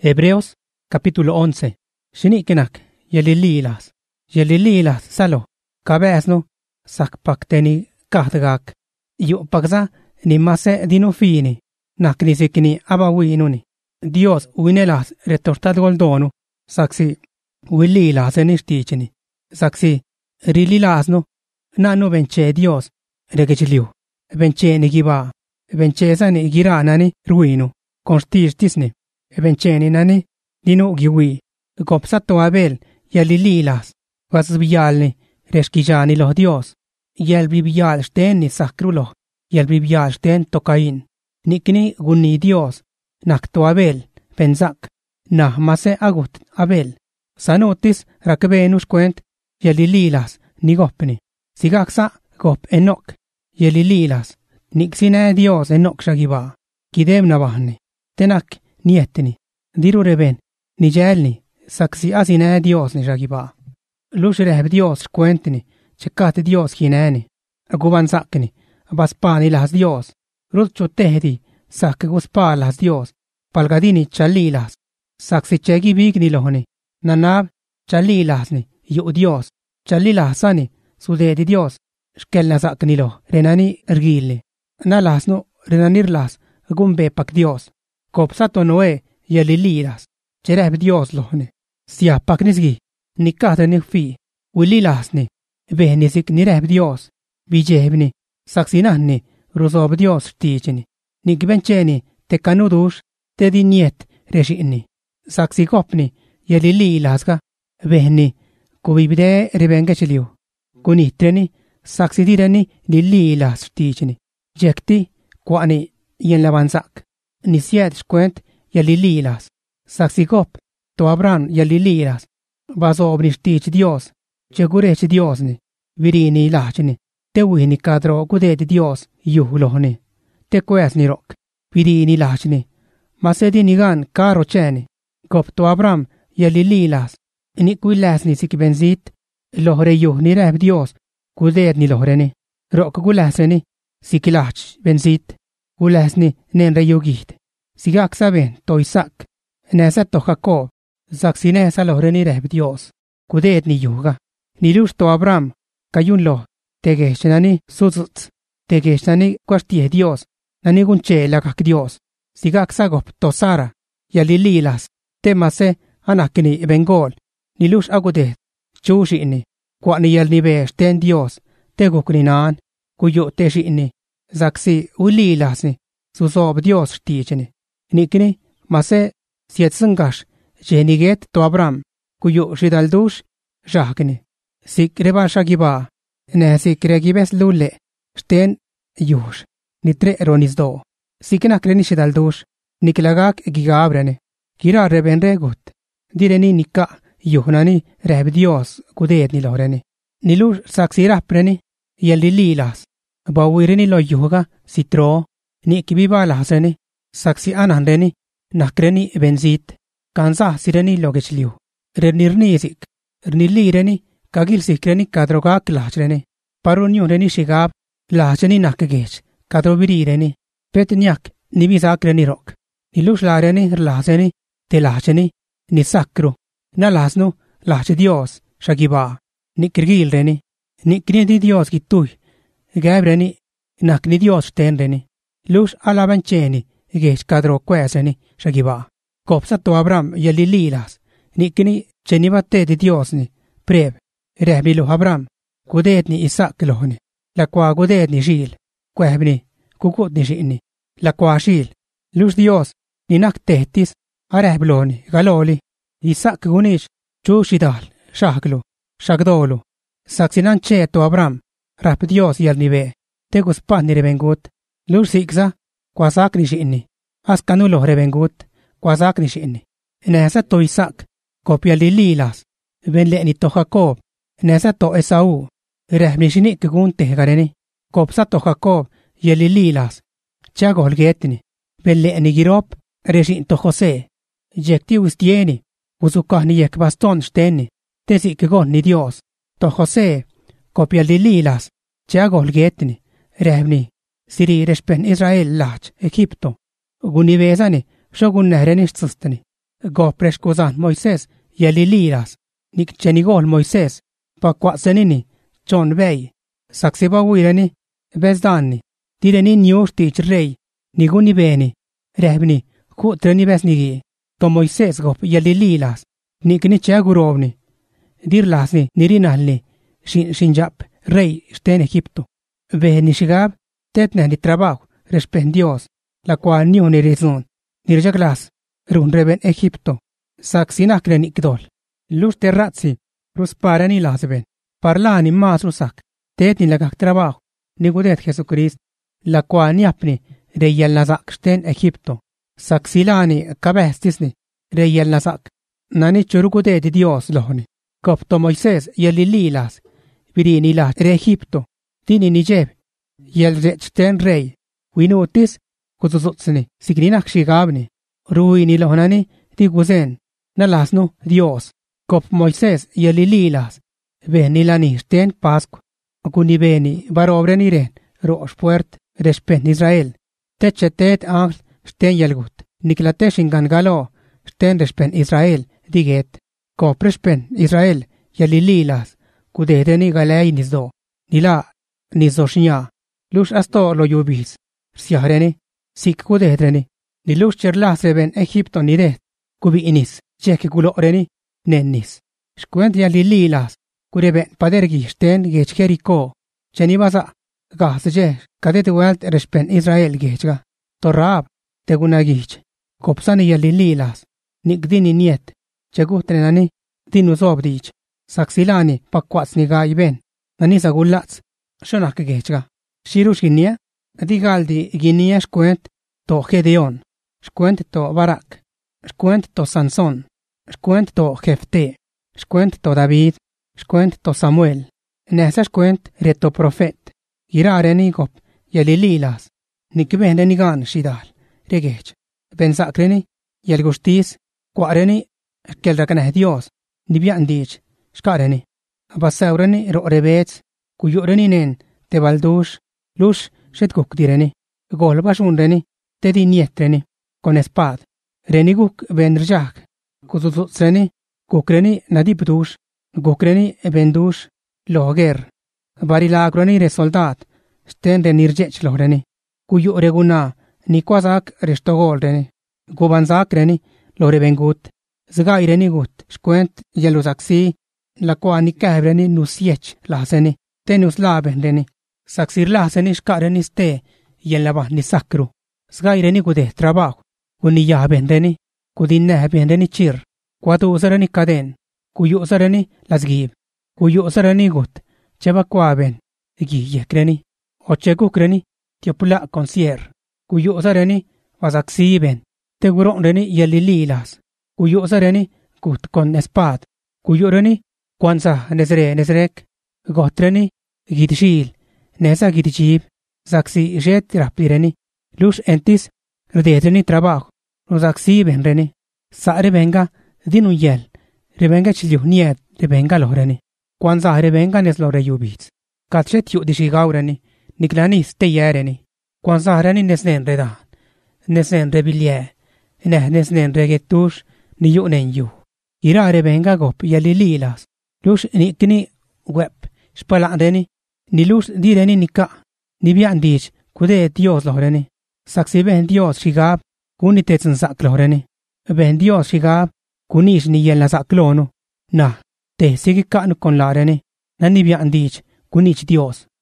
Hebreos capítulo 11. Xini'kinak yalililas salo kabesno sakpakteni kahdgak yu'pakza nimase dinufini naknisikni abawinuni Dios winelas retortadgoldonu saksi wililaseni xtichini saksi rililasno nanu benche Dios regechliu bencheni giba benchesani giranani ruinu konstishtisni bencheni nani dinu giwi gopsato Abel yalililas vasbialni reskijani lo Dios yalbibial steni sakrulo yalbibial sten tokain nikni guni Dios nakto Abel pensak nahmase agut Abel sanotis rakbenus kwent yalililas nigopni sigaksa gop Enok yalililas niksine Dios Enok shagiba kidem navahni tenak nietni dirureben nijelni saksi asine Dios ni shagiba lushrehb Dios kwentni chekat Dios hineni agubansakni baspani las Dios rutcho tehdi sak guspa las Dios palgadini chalilas saksi chegi bigni lohni nanab chalilasni yu Dios chalilasani sudedi Dios shkelna sakni lo renani ergili nalasno renanirlas gumbe pak Dios kopsato Noé yalililas chereb Dios lohni sia paknisgi nikatni fi wililasni behnisik nireb Dios bijebni saksinahni rusob Dios tichni nikbencheni tekanudush tediniet reshini saksi kopni yalililasga behni kubibde rebengechliu kunitreni saksi direni lililas tichni jekti kwani yenlabansak nisiet shkwent yalililas saksi kop to Abraham yalililas basobni stich Dios chegurech Diosni virini lachni tewini kadro guded Dios yuhlohni te kwesni rok virini lachni masedinigan karo cheni kop to Abraham yalililas nikwilasni sikbenzit lohre yuhni reb Dios gudedni lohreni rok gulaseni sikilach benzit gulasni nenre yugit sigak saben to Isaac nesa to Jacob saksine sa lohreni reb Dios gudedni yuga nilush to Abraham kayunlo tegeshnani suzuts tegeshnani kwastie Dios nani gunche lagak Dios sigak sagop to Sara yalililas temase anakni bengol nilush agude chushini kwani yalnibe sten Dios tegokninan kuyo teshini zaksi ulilasni susob Dios tichni nikni mase sietsangash jeniget to Abraham kuyo shidaldush jahkni sikreba shagiba ne sikregibes lulle sten yush nitre ronisdo sikna kreni shidaldush niklagak gigabrene kira rebenregut direni nikka yuhnani reb Dios gudedni lohreni nilush saksira preni yalililas bawirini lo yuga sitro nikibiba laseni saksi anandeni nakreni benzit kansa sireni logechliu renirnisik rnilireni kagil sikreni kadrogak lachreni parunioreni shigab lacheni nakgech kadrobirireni petnyak nibisakreni rok nilush lareni laseni telacheni nisakru nalasno lach Dios shagiba nikrgilreni nikredi Dios gituy gabreni nakni Dios tenreni lush alabancheni gech kadro kweseni shagiba kopsato Abraham yalililas nikni chenibate de Diosni preb rehbilo Abraham gudedni Isaac lohni lakwa gudedni shil kwehbni kukutni shini lakwa shil lush Dios ninak tehtis arehbloni galoli Isaac gunish chushidal shaglo shagdolo saksinan cheto Abraham rap Dios yalnibe teguspan rebengut lush siksa kwasak ni shini askanulo rebengut kwasak ni shini nesa to Isaac kopya lililas benleni to Jacob nesa to Esau rehbni shini kugunte gareni kopsa to Jacob yalililas chagolgetni benleni girop reshin to Jose jekti ustieni usukahni yek baston steni tesik ni Dios to Jose kopya lililas chagolgetni rehbni siri respen Israel lach Egipto gunibesani shogun nehreni stustni Gopres kozan Moisés yaliliras. Nik chenigol Moisés. Pa kwatsenini. Chon bey. Saksiba wireni. Bezdani. Direni nyush tich rey. Niguni beni. Rehbni. Kutreni besnigi. To Moisés gop yalililas. Nikni chagurovni. Dirlasni nirinalni. Shinjap rey sten Egipto. Behni shigab. Tetne ni trabajo. Respen Dios. La cual ni unirizon. Nirjaglas. Run reben Egipto. Saksinak nikdol. Lus terratsi. Rus parani lasben. Parlani mas rusak. Tet ni lagak trabajo. Nigudet Jesucrist. La cual ni apni. Reyel nazak sten Egipto. Saksilani kabestisni. Reyel nazak. Nani churugudet Dios lohni. Kopto Moisés yalililas. Virini las re Egipto. Tini nijeb. Yel rechten rey. Winutis. Kuzuzutsni. Sigrinak shigabni. Ruini lohnani. Tiguzen. Nalasno Dios. Kop Moisés yalililas. Benilani sten Pascu. Kuni beni barobreni ren. Rosh puert. Respen Israel. Techetet angst. Sten yelgut. Niklateshingan galo. Sten respen Israel. Diget. Kop respen Israel. Yalililas. Kudedeni galei nizdo. Nila. Nizoshinya. Lush asto lo yubis. Siahreni. Sik kudedreni. Nilush cherlas reben Egipto nidet. Kubi inis. Cheki kuloreni. Nennis. Shkuent yalililas. Kureben padergi sten gech Jericho. Chenibasa. Gasje. Kadet welt respen Israel gechga. Torab. Tegunagich. Kopsani yalililas. Nikdini niet. Chegutrenani. Dinuzobdich. Saksilani pakwatsni gaiben. Nani sagulats. Shonak gechga. Shirush ginia. Digaldi ginia shkuent to Gedeon. Shkuent to Barak. Shkuent to Sansón. Shkuent to Jefté. Shkuent to David. Shkuent to Samuel. Nesa shkuent reto profet. Girareni gop yalililas. Nikbendeni gan shidal. Regech. Bensakreni yalgustis. Quareni kelrakneh Dios. Nibiandich. Shkareni. Basaureni rorebets. Kuyureni nen tebaldush. Lush shetkuk direni. Golbashunreni. Tedi nietreni. Con espad. Reniguk benrjak. Kuzuzutsreni. Kukreni nadibdush. Gukreni bendush. Loger. Barilagroni resoldat. Sten renirjech loreni. Kuyureguna. Nikwazak restogolreni. Gubanzakreni. Lorebengut. Zgaireni gut. Shkuent yeluzaksi. Lakwa nikabreni nusiech laseni. Tenus labenreni. Saksir laseni shkareni ste. Yelaba nisakru. Zgaireni gude trabajo. Kuniyabendeni. Kudinebendeni chir. Kuaduzareni kaden. Kuyuzareni lasgib. Kuyuzareni gut. Chebakwaben. Giyekreni. Ochegukreni. Tiopula consier. Kuyuzareni wazaksiben. Teguronreni yalililas. Kuyuzareni gut con espad. Kuyureni kwanza nesrek. Gotreni gidshil. Nesa gidjib. Saksi jet rapireni. Lush entis redeteni trabajo. Rosaksi benreni. Sa rebenga dinuyel. Rebenga chiliu niet rebenga loreni. Kwanza rebenga neslore yubits. Katchet yu dishigaureni. Niklani steyereni. Kwanza reni nesnen redan. Nesnen rebilie. Nesnen regetush ni yu nen yu. Ira rebenga gop yalililas. Lush nikni web. Spalandeni. Ni lush direni nika. Nibiandich kude Dios loreni. Saksi ben Dios shigab. Kuni tetsen sakloreni. Ben Dios shigab. Kunish ni yelna saklono. Na. Te sigi kanu con lareni. Nanibiandich kunich Dios.